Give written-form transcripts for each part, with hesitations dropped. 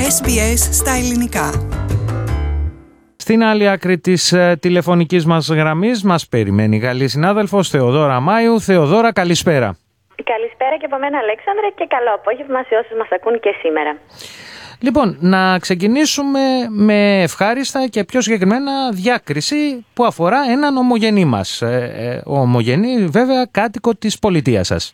SBS στα ελληνικά. Στην άλλη άκρη της τηλεφωνικής μας γραμμής μας περιμένει η Γαλλή συνάδελφος Θεοδόρα Μάιου. Θεοδόρα, καλησπέρα. Καλησπέρα και από μένα, Αλέξανδρε, και καλό απόγευμα σε όσους μας ακούν και σήμερα. Λοιπόν, να ξεκινήσουμε με ευχάριστα και πιο συγκεκριμένα διάκριση που αφορά έναν ομογενή μας. Ομογενή, βέβαια, κάτοικο της πολιτείας σας.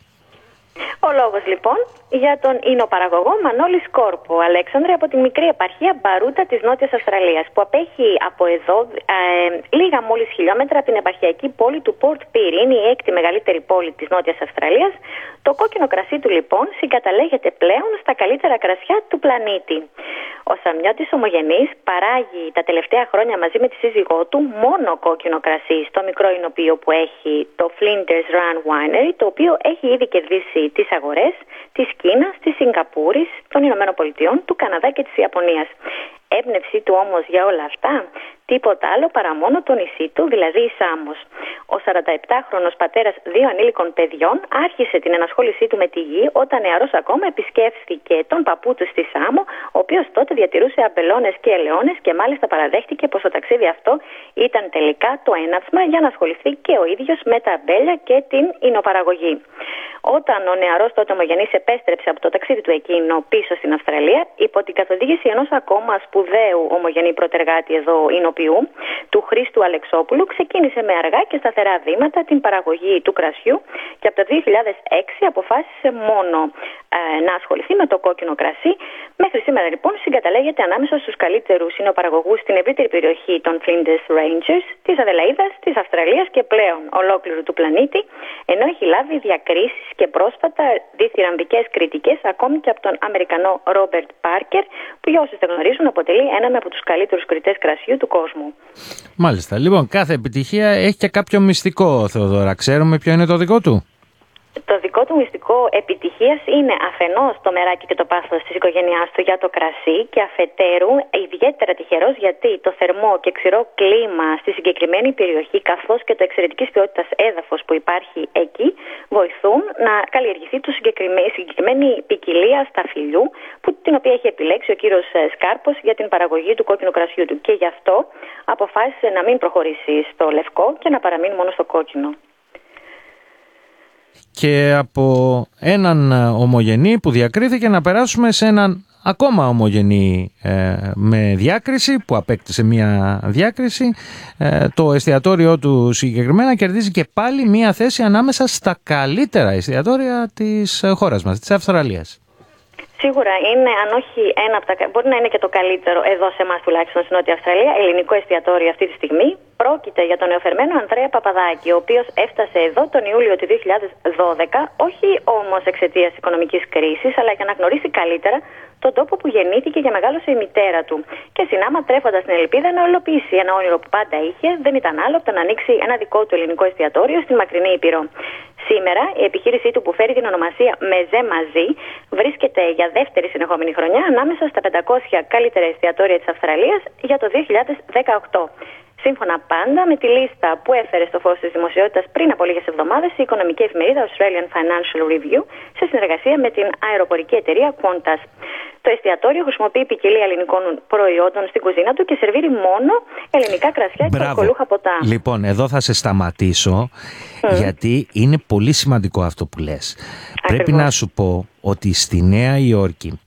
Ο λόγος λοιπόν για τον ινοπαραγωγό Μανώλη Σκόρπου, Αλέξανδρε, από τη μικρή επαρχία Μπαρούτα της Νότιας Αυστραλίας, που απέχει από εδώ λίγα μόλις χιλιόμετρα από την επαρχιακή πόλη του Port Pirie. Είναι η έκτη μεγαλύτερη πόλη της Νότιας Αυστραλίας. Το κόκκινο κρασί του λοιπόν συγκαταλέγεται πλέον στα καλύτερα κρασιά του πλανήτη. Ο Σαμιώτης ομογενής παράγει τα τελευταία χρόνια μαζί με τη σύζυγό του μόνο κόκκινο κρασί στο μικρό εινοποιείο που έχει, το Flinders Run Winery, το οποίο έχει ήδη κερδίσει τις αγορές της Κίνας, της Σιγκαπούρης, των Ηνωμένων Πολιτειών, του Καναδά και της Ιαπωνίας. Έμπνευσή του όμως για όλα αυτά, τίποτα άλλο παρά μόνο το νησί του, δηλαδή η Σάμος. Ο 47χρονος πατέρας δύο ανήλικων παιδιών άρχισε την ενασχόλησή του με τη γη όταν νεαρός ακόμα επισκέφθηκε τον παππού του στη Σάμο, ο οποίος τότε διατηρούσε αμπελώνες και ελαιώνες και μάλιστα παραδέχτηκε πως το ταξίδι αυτό ήταν τελικά το έναυσμα για να ασχοληθεί και ο ίδιος με τα αμπέλια και την ινοπαραγωγή. Όταν ο νεαρός τότε ομογενής επέστρεψε από το ταξίδι του εκείνο πίσω στην Αυστραλία, υπό την καθοδήγηση ενός ακόμα σπουδαίου ομογενή πρωτεργάτη εδώ ινοποιού, του Χρήστου Αλεξόπουλου, ξεκίνησε με αργά και σταθερά βήματα την παραγωγή του κρασιού και από το 2006 αποφάσισε μόνο να ασχοληθεί με το κόκκινο κρασί. Μέχρι σήμερα λοιπόν συγκαταλέγεται ανάμεσα στους καλύτερους ινοπαραγωγούς στην ευρύτερη περιοχή των Flinders Ranges, της Αδελαΐδας, της Αυστραλίας και πλέον ολόκληρου του πλανήτη, ενώ έχει λάβει διακρίσεις και πρόσφατα διθυραμβικές κριτικές ακόμη και από τον Αμερικανό Ρόμπερτ Πάρκερ, που για όσους δεν γνωρίζουν αποτελεί έναν από τους καλύτερους κριτές κρασιού του κόσμου. Μάλιστα. Λοιπόν, κάθε επιτυχία έχει και κάποιο μυστικό, Θεοδόρα. Ξέρουμε ποιο είναι το δικό του? Το δικό του μυστικό επιτυχίας είναι αφενός το μεράκι και το πάθος της οικογένειάς του για το κρασί και αφετέρου ιδιαίτερα τυχερός γιατί το θερμό και ξηρό κλίμα στη συγκεκριμένη περιοχή καθώς και το εξαιρετικής ποιότητας έδαφος που υπάρχει εκεί βοηθούν να καλλιεργηθεί η συγκεκριμένη ποικιλία σταφυλιού την οποία έχει επιλέξει ο κύριος Σκάρπος για την παραγωγή του κόκκινου κρασιού του και γι' αυτό αποφάσισε να μην προχωρήσει στο λευκό και να παραμείνει μόνο στο κόκκινο. Και από έναν ομογενή που διακρίθηκε να περάσουμε σε έναν ακόμα ομογενή με διάκριση, που απέκτησε μια διάκριση. Το εστιατόριό του συγκεκριμένα κερδίζει και πάλι μια θέση ανάμεσα στα καλύτερα εστιατόρια της χώρας μας, της Αυστραλίας. Σίγουρα είναι, αν όχι ένα από τα. Μπορεί να είναι και το καλύτερο εδώ σε εμάς τουλάχιστον στην Νότια Αυστραλία, ελληνικό εστιατόριο αυτή τη στιγμή. Πρόκειται για τον νεοφερμένο Ανδρέα Παπαδάκη, ο οποίος έφτασε εδώ τον Ιούλιο του 2012, όχι όμως εξαιτίας της οικονομικής κρίσης, αλλά για να γνωρίσει καλύτερα τον τόπο που γεννήθηκε και μεγάλωσε η μητέρα του. Και συνάμα τρέφοντας την ελπίδα να ολοποιήσει ένα όνειρο που πάντα είχε, δεν ήταν άλλο από το να ανοίξει ένα δικό του ελληνικό εστιατόριο στην μακρινή Ήπειρο. Σήμερα η επιχείρησή του που φέρει την ονομασία Μεζέ Μαζί βρίσκεται για δεύτερη συνεχόμενη χρονιά ανάμεσα στα 500 καλύτερα εστιατόρια της Αυστραλίας για το 2018. Σύμφωνα πάντα με τη λίστα που έφερε στο φως της δημοσιότητας πριν από λίγες εβδομάδες η οικονομική εφημερίδα Australian Financial Review σε συνεργασία με την αεροπορική εταιρεία Qantas. Το εστιατόριο χρησιμοποιεί ποικιλία ελληνικών προϊόντων στην κουζίνα του και σερβίρει μόνο ελληνικά κρασιά και αλκοολούχα ποτά. Λοιπόν, εδώ θα σε σταματήσω γιατί είναι πολύ σημαντικό αυτό που λες. Ακριβώς. Πρέπει να σου πω ότι στη Νέα Υόρκη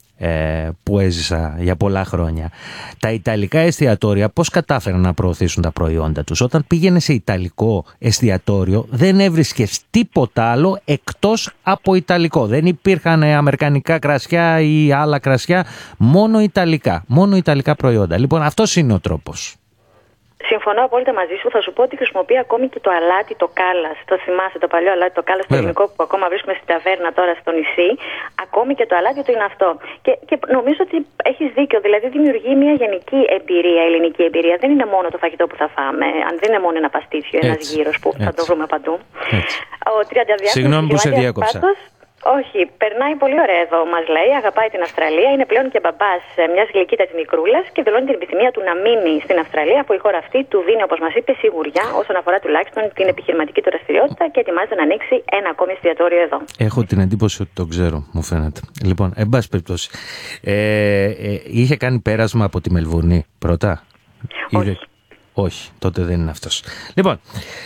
που έζησα για πολλά χρόνια, τα ιταλικά εστιατόρια πώς κατάφεραν να προωθήσουν τα προϊόντα τους? Όταν πήγαινε σε ιταλικό εστιατόριο δεν έβρισκες τίποτα άλλο εκτός από ιταλικό. Δεν υπήρχαν αμερικανικά κρασιά ή άλλα κρασιά, μόνο ιταλικά προϊόντα. Λοιπόν, αυτός είναι ο τρόπος. Συμφωνώ απόλυτα μαζί σου. Θα σου πω ότι χρησιμοποιεί ακόμη και το αλάτι, το κάλας. Το θυμάσαι το παλιό αλάτι, το κάλας το ελληνικό που ακόμα βρίσκουμε στην ταβέρνα τώρα στο νησί. Ακόμη και το αλάτι του είναι αυτό. Και νομίζω ότι έχεις δίκιο. Δηλαδή δημιουργεί μια γενική εμπειρία, ελληνική εμπειρία. Δεν είναι μόνο το φαγητό που θα φάμε. Αν δεν είναι μόνο ένα παστίτσιο, ένας γύρος που θα το βρούμε παντού. Συγγνώμη που σε διέκοψα. Όχι, περνάει πολύ ωραία εδώ, μας λέει. Αγαπάει την Αυστραλία, είναι πλέον και μπαμπάς μιας γλυκύτατης μικρούλας και δηλώνει την επιθυμία του να μείνει στην Αυστραλία, αφού η χώρα αυτή του δίνει, όπως μας είπε, σιγουριά όσον αφορά τουλάχιστον την επιχειρηματική του δραστηριότητα και ετοιμάζεται να ανοίξει ένα ακόμη εστιατόριο εδώ. Έχω την εντύπωση ότι το ξέρω, μου φαίνεται. Λοιπόν, εν πάση περιπτώσει, είχε κάνει πέρασμα από τη Μελβούρνη πρώτα? Όχι. Όχι, τότε δεν είναι αυτός. Λοιπόν,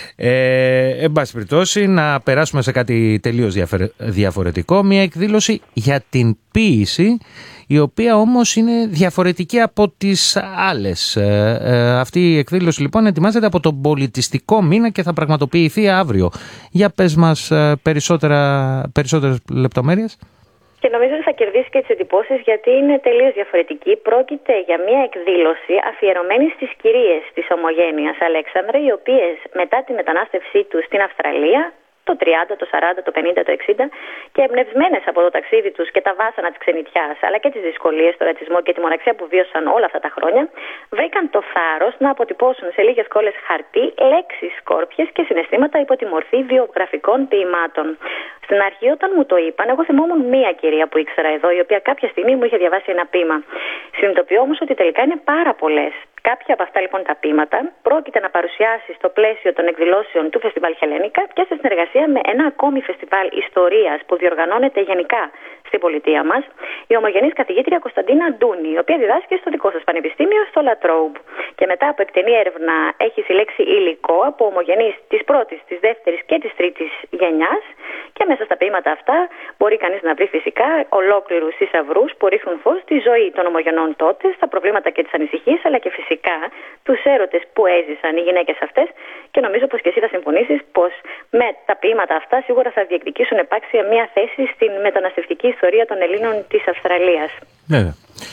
εν πάση περιπτώσει, να περάσουμε σε κάτι τελείως διαφορετικό. Μια εκδήλωση για την ποίηση, η οποία όμως είναι διαφορετική από τις άλλες. Αυτή η εκδήλωση λοιπόν ετοιμάζεται από τον πολιτιστικό μήνα και θα πραγματοποιηθεί αύριο. Για πες μας περισσότερες λεπτομέρειες. Και νομίζω ότι θα κερδίσει και τις εντυπώσεις, γιατί είναι τελείως διαφορετική. Πρόκειται για μια εκδήλωση αφιερωμένη στις κυρίες της Ομογένειας, Αλέξανδρε, οι οποίες μετά τη μετανάστευσή τους στην Αυστραλία, το 30, το 40, το 50, το 60, και εμπνευσμένες από το ταξίδι τους και τα βάσανα της ξενιτιάς, αλλά και τις δυσκολίες, το ρατσισμό και τη μοναξιά που βίωσαν όλα αυτά τα χρόνια, βρήκαν το θάρρος να αποτυπώσουν σε λίγες κόλλες χαρτί λέξεις, σκόρπιες και συναισθήματα υπό τη μορφή βιογραφικών ποιημάτων. Στην αρχή, όταν μου το είπαν, εγώ θυμόμουν μία κυρία που ήξερα εδώ, η οποία κάποια στιγμή μου είχε διαβάσει ένα ποίημα. Συνειδητοποιώ όμως ότι τελικά είναι πάρα πολλές. Κάποια από αυτά λοιπόν τα ποίηματα πρόκειται να παρουσιάσει στο πλαίσιο των εκδηλώσεων του Φεστιβάλ Χελένικα και σε συνεργασία με ένα ακόμη φεστιβάλ ιστορίας που διοργανώνεται γενικά στην πολιτεία μας, η ομογενής καθηγήτρια Κωνσταντίνα Ντούνη, η οποία διδάσκει στο δικό σας πανεπιστήμιο, στο Λατρόουμπ. Και μετά από εκτενή έρευνα έχει συλλέξει υλικό από ομογενείς της πρώτης, της δεύτερης και της τρίτης γενιάς, και μέσα στα ποίηματα αυτά μπορεί κανείς να βρει φυσικά ολόκληρους θησαυρούς που ρίχνουν φως στη ζωή των ομογενών τότε, στα προβλήματα και τις ανησυχίες, αλλά και φυσικά τους έρωτες που έζησαν οι γυναίκες αυτές. Και νομίζω πως και εσύ θα συμφωνήσεις πως με τα ποίηματα αυτά σίγουρα θα διεκδικήσουν επάξια μια θέση στην μεταναστευτική ιστορία των Ελλήνων της Αυστραλίας. Ναι.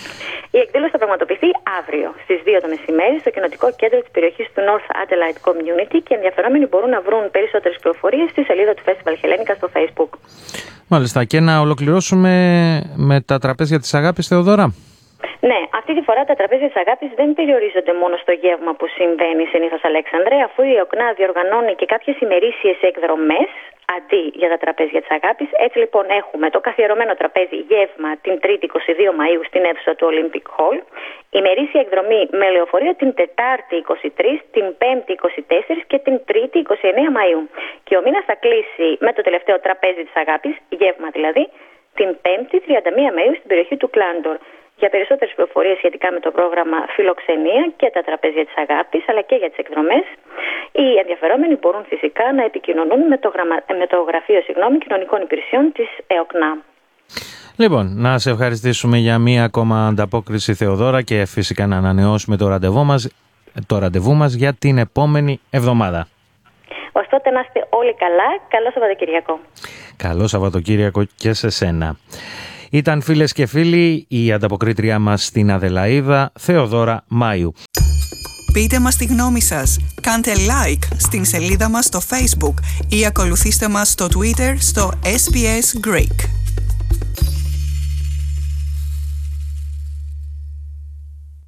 Η εκδήλωση θα πραγματοποιηθεί αύριο στις 2 το μεσημέρι στο κοινοτικό κέντρο της περιοχής του North Adelaide Community, και ενδιαφερόμενοι μπορούν να βρουν περισσότερες πληροφορίες στη σελίδα του Festival Χελένικα στο Facebook. Μάλιστα. Και να ολοκληρώσουμε με τα τραπέζια της αγάπης, Θεοδώρα. Ναι, αυτή τη φορά τα τραπέζια της αγάπης δεν περιορίζονται μόνο στο γεύμα που συμβαίνει συνήθως, Αλέξανδρε, αφού η ΟΚΝΑ διοργανώνει και κάποιες ημερήσιες εκδρομές αντί για τα τραπέζια της αγάπης. Έτσι λοιπόν έχουμε το καθιερωμένο τραπέζι γεύμα την 3η 22 Μαΐου στην αίθουσα του Olympic Hall, ημερήσια εκδρομή με λεωφορείο την Τετάρτη 23, την Πέμπτη 24 και την Τρίτη 29 Μαΐου. Και ο μήνας θα κλείσει με το τελευταίο τραπέζι της αγάπης, γεύμα δηλαδή, την Πέμπτη 31 Μαΐου στην περιοχή του Κλάντορ. Για περισσότερες πληροφορίες σχετικά με το πρόγραμμα Φιλοξενία και τα τραπέζια της αγάπης, αλλά και για τις εκδρομές, οι ενδιαφερόμενοι μπορούν φυσικά να επικοινωνούν με το Γραφείο Κοινωνικών Υπηρεσιών της ΕΟΚΝΑ. Λοιπόν, να σε ευχαριστήσουμε για μία ακόμα ανταπόκριση, Θεοδώρα, και φυσικά να ανανεώσουμε το ραντεβού μας για την επόμενη εβδομάδα. Ωστότε να είστε όλοι καλά. Καλό Σαββατοκύριακο. Καλό Σαββατοκύριακο και σε σένα. Ήταν, φίλες και φίλοι, η ανταποκρίτριά μας στην Αδελαΐδα, Θεοδώρα Μάιου. Πείτε μας τη γνώμη σας, κάντε like στην σελίδα μας στο Facebook ή ακολουθήστε μας στο Twitter στο SBS Greek.